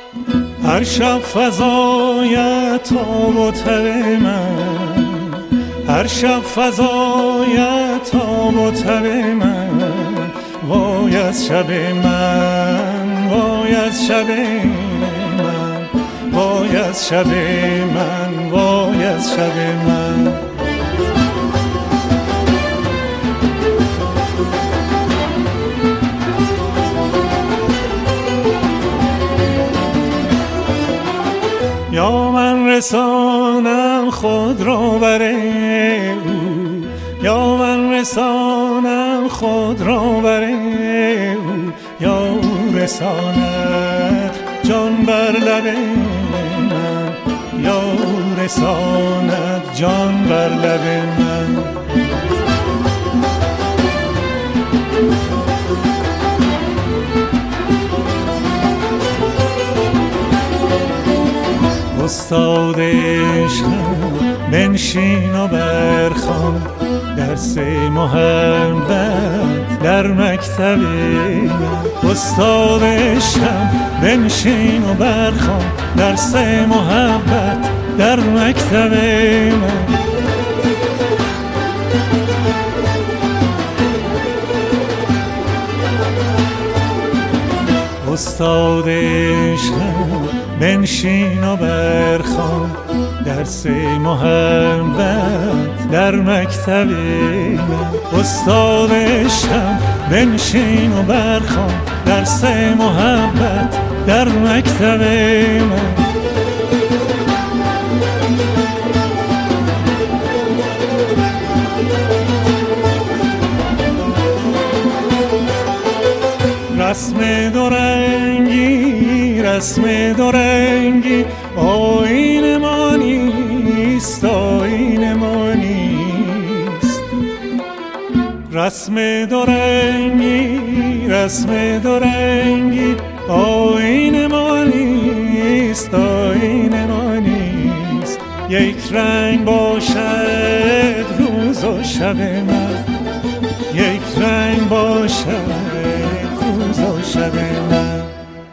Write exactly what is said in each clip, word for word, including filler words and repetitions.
هر شب فزاید تاب و تب من، هر شب فزاید تاب و تب من. وای از شب من، وای از شب من، وای از شب من، وای از شب من. یا من رسانم خود را بر او، یا من رسانم خود را بر او، یا او رساند جان بر لب من، یا او رساند جان بر لب من. استاد عشقم بنشین و برخوان، درس محبت در مکتب من. استاد عشقم بنشین و برخوان، درس محبت در مکتب من. استاد عشقم بنشین و برخوان، درس محبت در مکتب من. استاد عشقم بنشین و برخوان، درس محبت در مکتب من. رسم دورنگی، رسم دورنگی آیین ما نیست، آیین ما نیست. رسم دورنگی، رسم دورنگی آیین ما نیست، آیین ما نیست. یک رنگ باشد روز و شب من، یک رنگ باشد روز و شب من.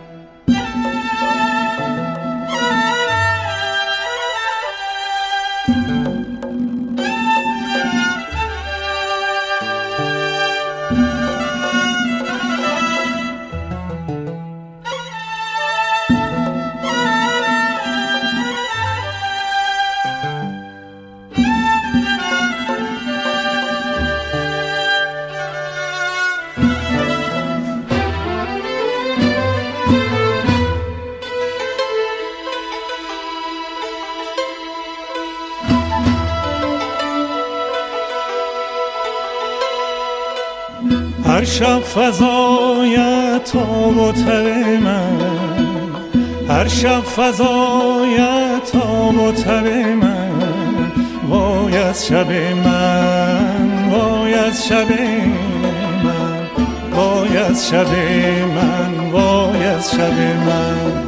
هر شب فزاید تاب و تب من، هر شب فزاید تاب و تب من. وای از شب من، وای از شب من، وای از شب من، وای از شب من.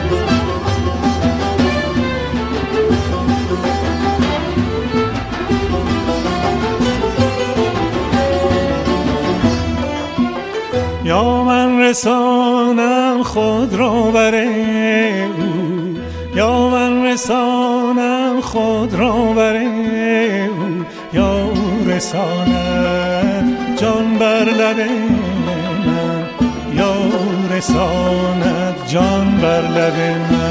یا من رسانم خود را بر او، یا من رسانم خود را بر او، یا او رساند جان بر لب من، یا او رساند جان بر لب من.